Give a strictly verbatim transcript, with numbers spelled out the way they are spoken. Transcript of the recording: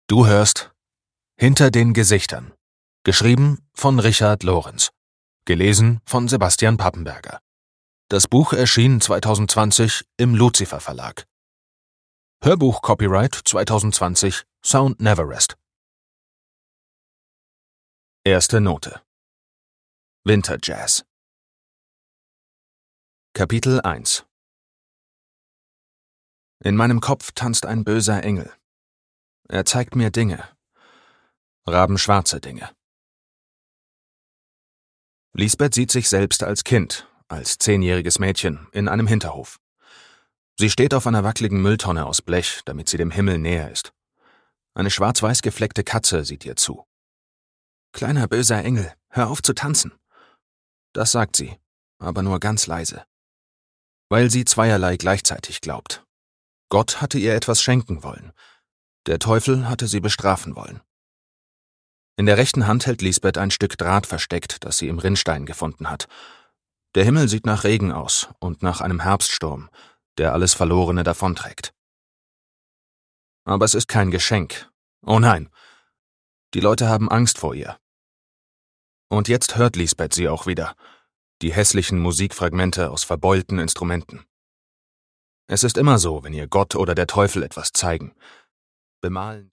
Du hörst Hinter den Gesichtern. Geschrieben von Richard Lorenz. Gelesen von Sebastian Pappenberger. Das Buch erschien zweitausendzwanzig im Lucifer Verlag. Hörbuch-Copyright zweitausendzwanzig Sound Neverest. Erste Note. Winterjazz. Kapitel eins. In meinem Kopf tanzt ein böser Engel. Er zeigt mir Dinge. Rabenschwarze Dinge. Lisbeth sieht sich selbst als Kind, als zehnjähriges Mädchen, in einem Hinterhof. Sie steht auf einer wackeligen Mülltonne aus Blech, damit sie dem Himmel näher ist. Eine schwarz-weiß gefleckte Katze sieht ihr zu. »Kleiner böser Engel, hör auf zu tanzen!« Das sagt sie, aber nur ganz leise. Weil sie zweierlei gleichzeitig glaubt. Gott hatte ihr etwas schenken wollen. Der Teufel hatte sie bestrafen wollen. In der rechten Hand hält Lisbeth ein Stück Draht versteckt, das sie im Rinnstein gefunden hat. Der Himmel sieht nach Regen aus und nach einem Herbststurm, der alles Verlorene davonträgt. Aber es ist kein Geschenk. Oh nein, die Leute haben Angst vor ihr. Und jetzt hört Lisbeth sie auch wieder, die hässlichen Musikfragmente aus verbeulten Instrumenten. Es ist immer so, wenn ihr Gott oder der Teufel etwas zeigen. Bemalen